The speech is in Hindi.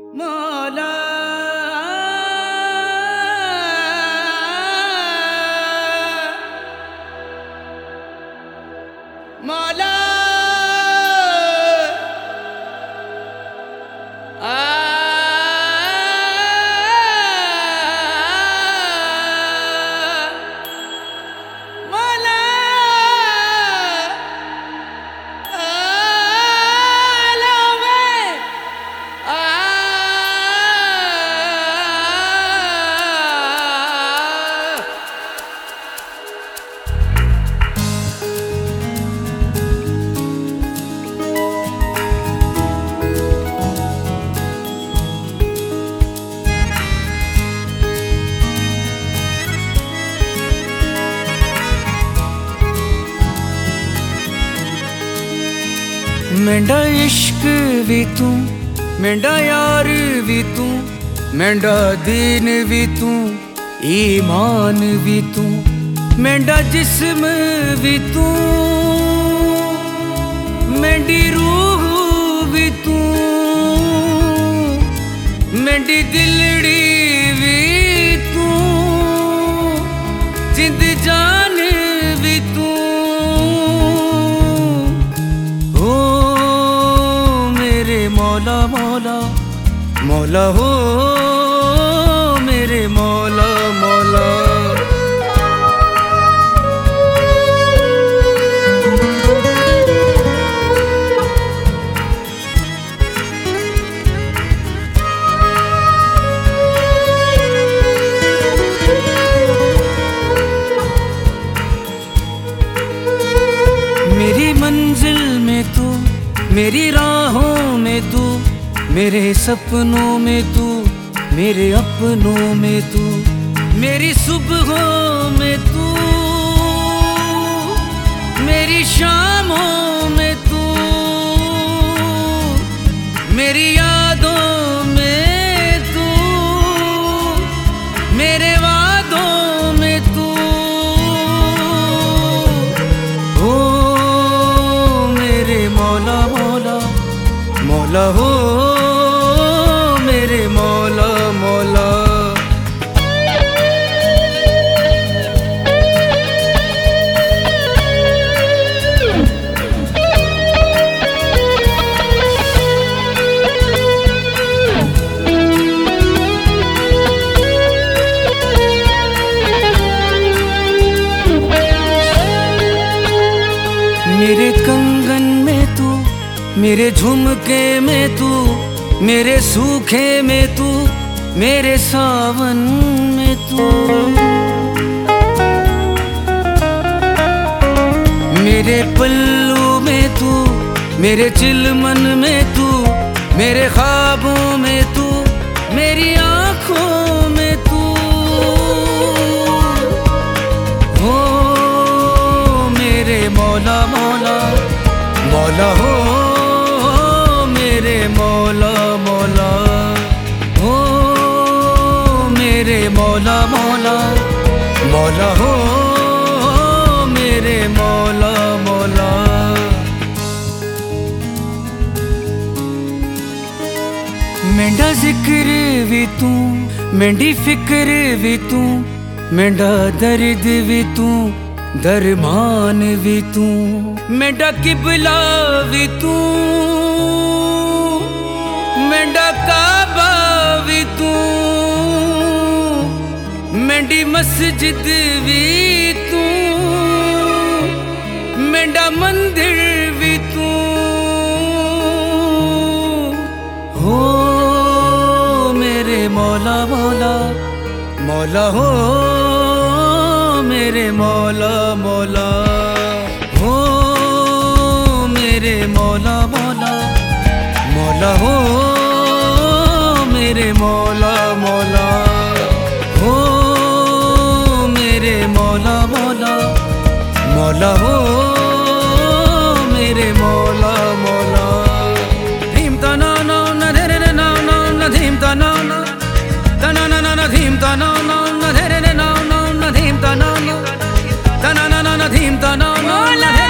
मौला मौला मेंढा इश्क भी तू, मेंढा यार भी तू, मेंढा दीन भी तू, ईमान भी तू, मेंढा जिस्म भी तू, मेंढी रूह भी तू, मेंढी दिलड़ी भी तू, जिंद जान भी तू। मौला मौला मौला हो मेरे मौला मौला। मेरी मंजिल में तू, मेरी राहों में तू, मेरे सपनों में तू, मेरे अपनों में तू, मेरी सुबहों में तू, मेरी शामों में तू, मेरी यादों में तू, मेरे वादों में तू। ओ मेरे मौला मौला मौला हो मेरे मौला मौला। मेरे कंगन में तू, मेरे झुमके में तू, मेरे सूखे में तू, मेरे सावन में तू, मेरे पल्लू में तू, मेरे चिलमन में तू, मेरे ख्वाबों में तू, मेरी आँखों में तू। हो मेरे मौला मौला मौला हो मेरे मौला मौला। हो मेरे मौला मौला मौला हो मेरे मौला मौला। मेंढा जिक्र भी तू, मेंढी फिक्र भी तू, मेंढा दर्द भी तू, दरमान भी तू, मेंढा किबला भी तू, मेंढा काबा भी तू, मेंढी मस्जिद भी तू, मेंढा मंदिर भी तू। हो मेरे मौला मौला मौला हो मेरे मौला मौला। हो मेरे मौला मौला मौला हो मेरे मौला मौला। हो मेरे मौला मौला मौला हो मेरे मौला मौला। धीम तना ना न धे रे ना ना न धीम तना ना तना ना ना धीम तना ना न धे रे ना ना न धीम तना ना तना ना ना धीम तना ना।